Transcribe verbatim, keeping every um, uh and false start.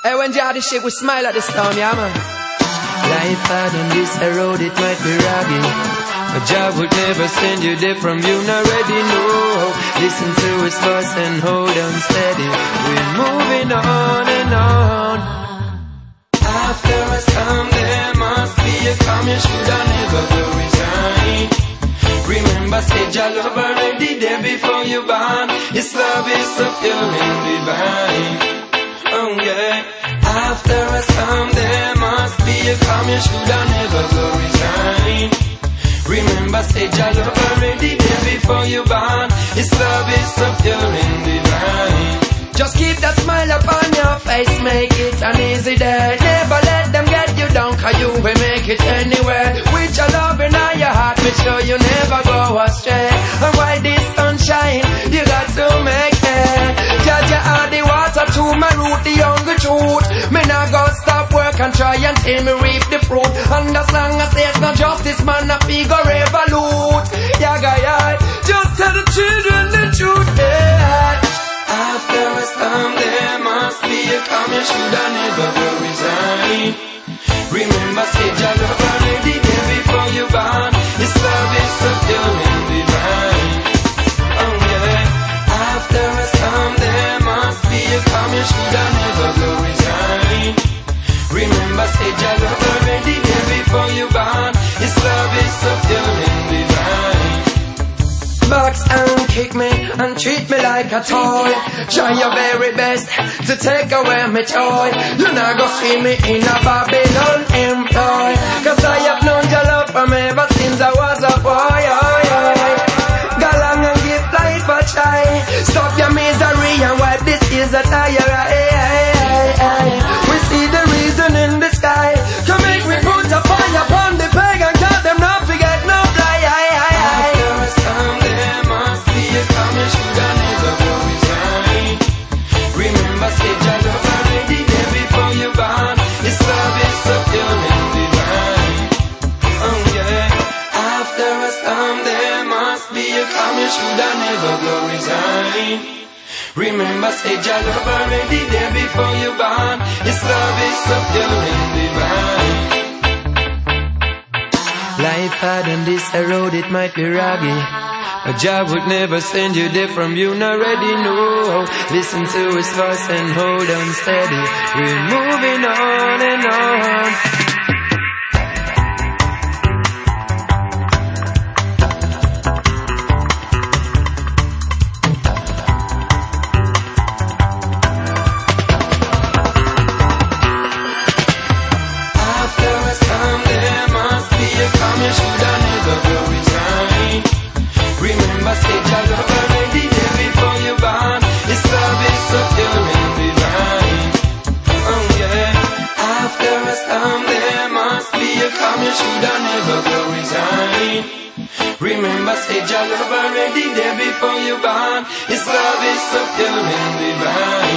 Hey, when you have this shit, we smile at this town, yeah, man. Life hard on this road, it might be rugged, but Jah would never send you there from you already know. Listen to his voice and hold on steady. We're moving on and on. After a storm there must be a calm. You should have never go resign. Remember, say Jah love already there before you born. His love is so pure and divine. Oh yeah. After a storm there must be a calm. You should have never go resign. Remember, say Jah love already there before you born. His love is so pure and divine. Just keep that smile upon your face, make it an easy day. Never let them get you down, cause you will make it anywhere. With your love in your heart, make sure you never go astray. And while this sun shine, you got to make it. Judge you are the water to my root, the hungry truth. Me not go stop work and try until me reap the fruit. And as long as there's no justice, man, a figure revolute. Yaga yai, just tell the children the truth, yeah. After a storm there must be a calm. You should have never go resign. Remember, say Jah love already there before you born. His love is so pure and divine. Oh yeah. After a storm there must be a calm. You should have never go resign. Remember, say Jah love already there before you born. His love is so pure and divine. Box and kick me and treat me like a toy. Try your very best to take away my joy. You not go see me in a Babylon employ, cause I have known your love from ever since I was a boy. Oh, oh. Go along and give life a try. Stop your misery and wipe this is a tire. Hey, hey, hey, hey. We see the reason in the sky. Come make me put a fire upon the pagan, tell them not forget no fly. Hey, hey, hey. You should have never go resign. Remember, say Jah love already there before you born. His love is so pure and divine. Oh yeah. After a storm there must be a calm. You should have never go resign. Remember, say Jah love already there before you born. His love is so pure and divine. Life hard on this road, it might be rugged, but Jah would never send you there from you already know. Listen to his voice and hold on steady. We're moving on and on. You should have never go resign. Remember, say Jah love already there before you born. His love is so pure and divine. Oh yeah. After a storm there must be a calm. You should have never go resign. Remember, say Jah love already there before you born. His love is so pure and divine.